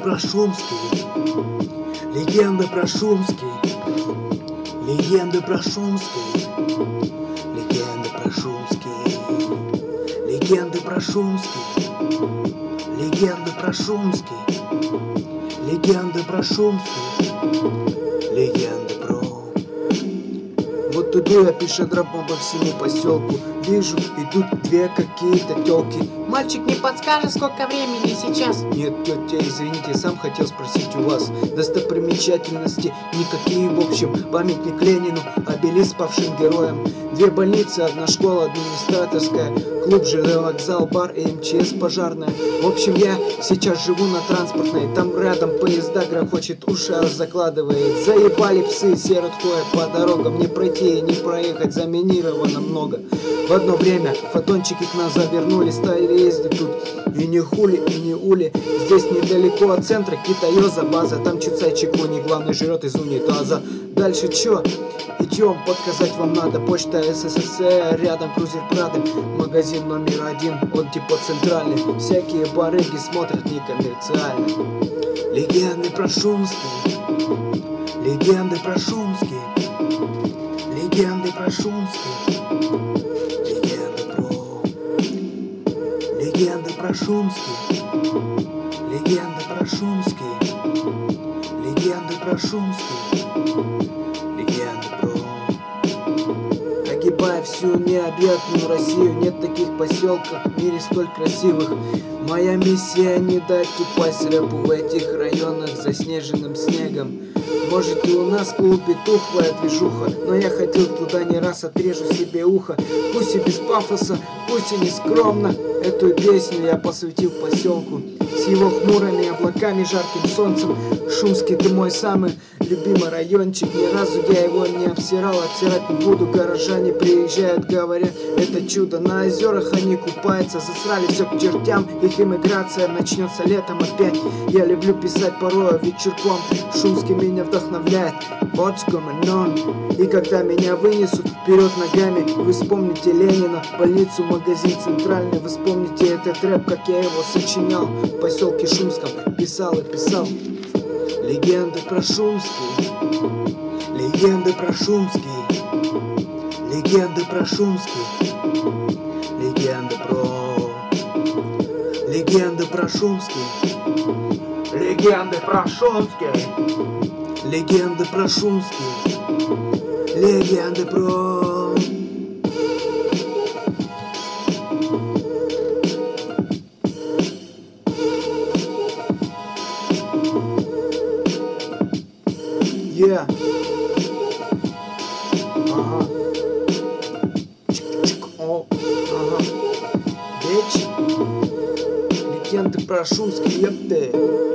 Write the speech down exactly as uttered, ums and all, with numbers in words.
про Шумский, легенды про Шумский, легенды про Шумский, легенды про Шумский, легенды про Шумский, легенды про Шумский, легенды про Шумский, легенды про... Вот иду я пешедрапом по всему поселку, вижу, идут две какие-то тёлки. Мальчик, не подскажешь, сколько времени сейчас? Нет, тетя, извините, сам хотел спросить у вас. Достопримечательности никакие, в общем, памятник Ленину, обелиск павшим героям. Две больницы, одна школа администраторская, клуб, ЖД вокзал, бар и МЧС пожарная. В общем, я сейчас живу на Транспортной, там рядом поезда грохочет, уши аж закладывает. Заебали псы, серут ходят по дорогам, не пройти и не проехать, заминировано много. В одно время фотончики к нам завернули, стали ездить тут. И не хули, и не ули. Здесь недалеко от центра Китайоза база. Там чуцай чекуни, главный жрет из унитаза. Дальше чё? Идем, подсказать вам надо. Почта СССР, рядом крузер Прада. Магазин номер один, он типа центральный. Всякие барыги смотрят некоммерциально. Легенды про Шумский, легенды про Шумский, легенды про Шумский, легенды про... Легенды про Шумский, легенды про Шумский, легенды про Шумский, легенды про... Огибая всю необъятную Россию, нет таких поселков в мире столь красивых. Моя миссия не дать упасть рэпу в этих районах заснеженным снегом. Может, и у нас в клубе тухлая движуха, но я ходил туда не раз, отрежу себе ухо. Пусть и без пафоса, пусть и не скромно, эту песню я посвятил поселку. С его хмурыми облаками, жарким солнцем. Шумский, ты мой самый любимый райончик. Ни разу я его не обсирал, обсирать не буду. Горожане приезжают, говорят, это чудо. На озерах они купаются, засрали все к чертям. Их иммиграция начнется летом опять. Я люблю писать порой вечерком. Шумский меня вдохновляет. What's going on? И когда меня вынесут вперед ногами, вы вспомните Ленина, больницу, магазин центральный. Вы вспомните этот рэп, как я его сочинял в поселке Шумском, писал и писал. Легенды про Шумский, легенды про Шумский, легенды про Шумский, легенды про... Легенды про Шумский, легенды про Шумский, легенды про Шумский, легенды про... Yeah. Ага. Чик-чик. О. Ага. Bitch. Легенды про Шумский, ёпты.